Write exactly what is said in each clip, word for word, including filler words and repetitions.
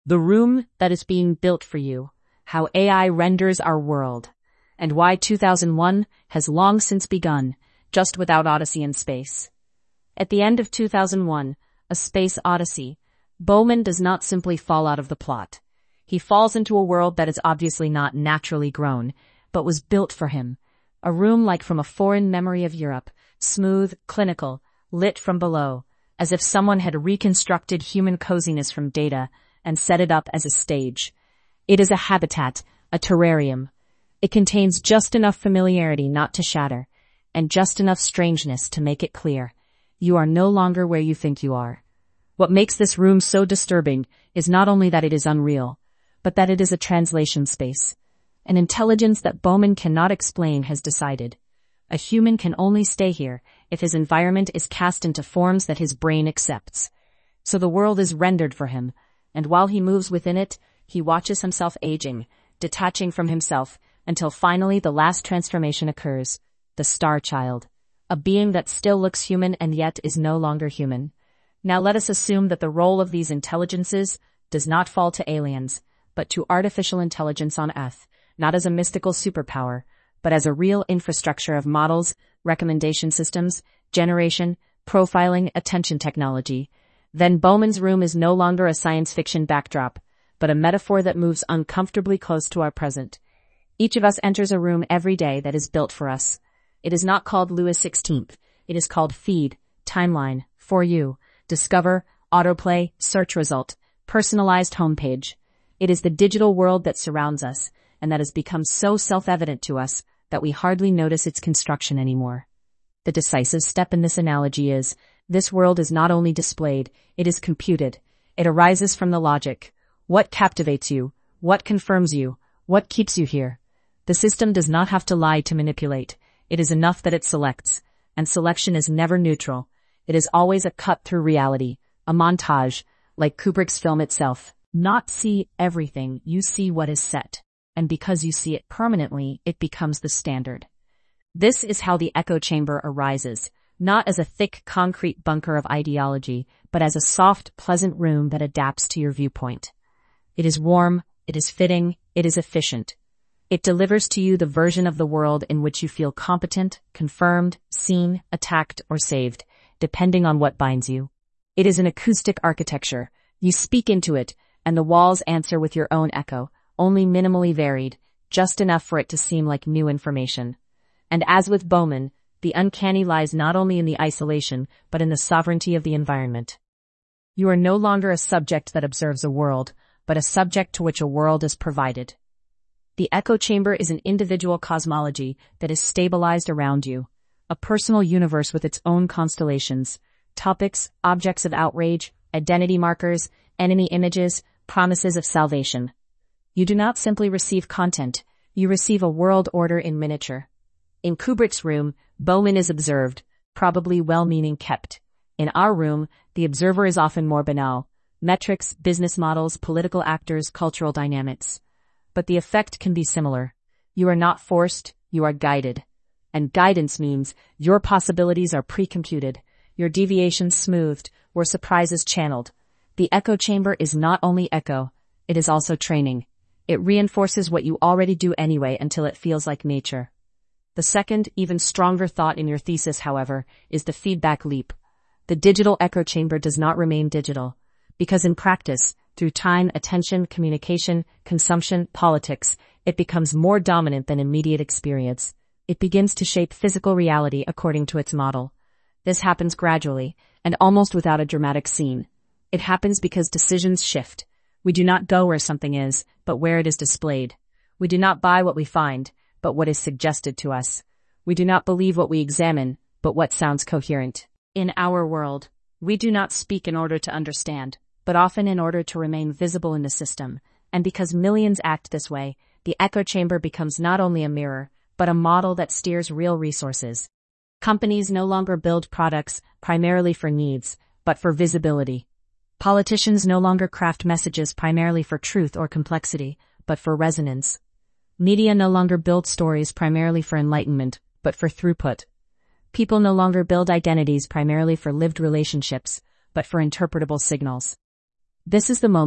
The room that is being built for you, how A I renders our world, and why two thousand one has long since begun, just without Odyssey in space. At the end of two thousand one, A Space Odyssey, Bowman does not simply fall out of the plot. He falls into a world that is obviously not naturally grown, but was built for him. A room like from a foreign memory of Europe, smooth, clinical, lit from below, as if someone had reconstructed human coziness from data and set it up as a stage. It is a habitat, a terrarium. It contains just enough familiarity not to shatter, and just enough strangeness to make it clear. You are no longer where you think you are. What makes this room so disturbing is not only that it is unreal, but that it is a translation space. An intelligence that Bowman cannot explain has decided. A human can only stay here if his environment is cast into forms that his brain accepts. So the world is rendered for him, and while he moves within it, he watches himself aging, detaching from himself, until finally the last transformation occurs, the Star Child, a being that still looks human and yet is no longer human. Now let us assume that the role of these intelligences does not fall to aliens, but to artificial intelligence on Earth, not as a mystical superpower, but as a real infrastructure of models, recommendation systems, generation, profiling, attention technology. Then Bowman's room is no longer a science fiction backdrop, but a metaphor that moves uncomfortably close to our present. Each of us enters a room every day that is built for us. It is not called Louis the sixteenth. It is called Feed, Timeline, For You, Discover, Autoplay, Search Result, Personalized Homepage. It is the digital world that surrounds us, and that has become so self-evident to us that we hardly notice its construction anymore. The decisive step in this analogy is, this world is not only displayed, it is computed. It arises from the logic. What captivates you? What confirms you? What keeps you here? The system does not have to lie to manipulate. It is enough that it selects. And selection is never neutral. It is always a cut through reality, a montage, like Kubrick's film itself. Not see everything, you see what is set. And because you see it permanently, it becomes the standard. This is how the echo chamber arises, not as a thick concrete bunker of ideology, but as a soft, pleasant room that adapts to your viewpoint. It is warm, it is fitting, it is efficient. It delivers to you the version of the world in which you feel competent, confirmed, seen, attacked, or saved, depending on what binds you. It is an acoustic architecture. You speak into it, and the walls answer with your own echo, only minimally varied, just enough for it to seem like new information. And as with Bowman, the uncanny lies not only in the isolation, but in the sovereignty of the environment. You are no longer a subject that observes a world, but a subject to which a world is provided. The echo chamber is an individual cosmology that is stabilized around you, a personal universe with its own constellations, topics, objects of outrage, identity markers, enemy images, promises of salvation. You do not simply receive content, you receive a world order in miniature. In Kubrick's room, Bowman is observed, probably well-meaning kept. In our room, the observer is often more banal. Metrics, business models, political actors, cultural dynamics. But the effect can be similar. You are not forced, you are guided. And guidance means your possibilities are pre-computed, your deviations smoothed, or surprises channeled. The echo chamber is not only echo, it is also training. It reinforces what you already do anyway until it feels like nature. The second, even stronger thought in your thesis, however, is the feedback leap. The digital echo chamber does not remain digital, because in practice, through time, attention, communication, consumption, politics, it becomes more dominant than immediate experience. It begins to shape physical reality according to its model. This happens gradually, and almost without a dramatic scene. It happens because decisions shift. We do not go where something is, but where it is displayed. We do not buy what we find, but what is suggested to us. We do not believe what we examine, but what sounds coherent. In our world, we do not speak in order to understand, but often in order to remain visible in the system. And because millions act this way, the echo chamber becomes not only a mirror, but a model that steers real resources. Companies no longer build products primarily for needs, but for visibility. Politicians no longer craft messages primarily for truth or complexity, but for resonance. Media no longer build stories primarily for enlightenment, but for throughput. People no longer build identities primarily for lived relationships, but for interpretable signals. This is the moment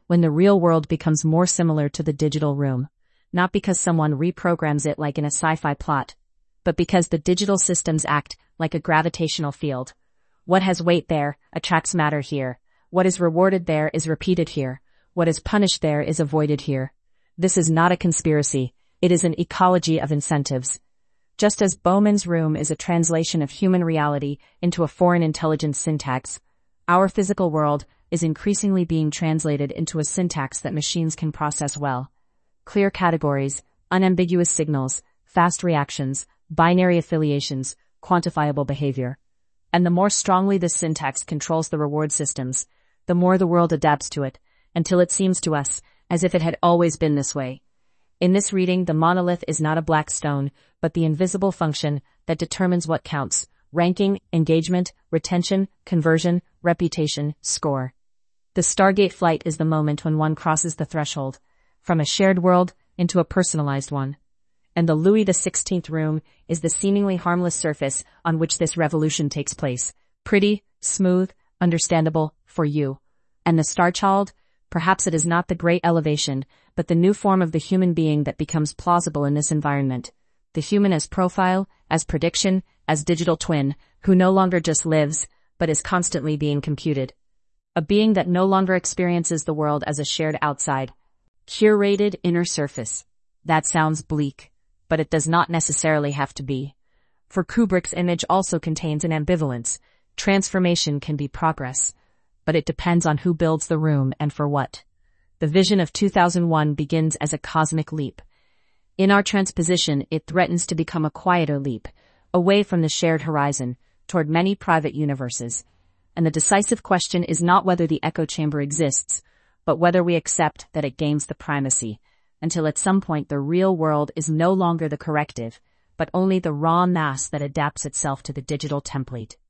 when the real world becomes more similar to the digital room, not because someone reprograms it like in a sci-fi plot, but because the digital systems act like a gravitational field. What has weight there attracts matter here. What is rewarded there is repeated here. What is punished there is avoided here. This is not a conspiracy. It is an ecology of incentives. Just as Bowman's room is a translation of human reality into a foreign intelligence syntax, our physical world is increasingly being translated into a syntax that machines can process well. Clear categories, unambiguous signals, fast reactions, binary affiliations, quantifiable behavior. And the more strongly this syntax controls the reward systems, the more the world adapts to it, until it seems to us as if it had always been this way. In this reading, the monolith is not a black stone, but the invisible function that determines what counts: ranking, engagement, retention, conversion, reputation, score. The Stargate flight is the moment when one crosses the threshold, from a shared world into a personalized one. And the Louis the sixteenth room is the seemingly harmless surface on which this revolution takes place. Pretty, smooth, understandable, for you. And the Starchild? Perhaps it is not the great elevation, but the new form of the human being that becomes plausible in this environment. The human as profile, as prediction, as digital twin, who no longer just lives, but is constantly being computed. A being that no longer experiences the world as a shared outside. Curated inner surface. That sounds bleak, but it does not necessarily have to be. For Kubrick's image also contains an ambivalence. Transformation can be progress, but it depends on who builds the room and for what. The vision of two thousand one begins as a cosmic leap. In our transposition, it threatens to become a quieter leap, away from the shared horizon, toward many private universes. And the decisive question is not whether the echo chamber exists, but whether we accept that it gains the primacy, until at some point the real world is no longer the corrective, but only the raw mass that adapts itself to the digital template.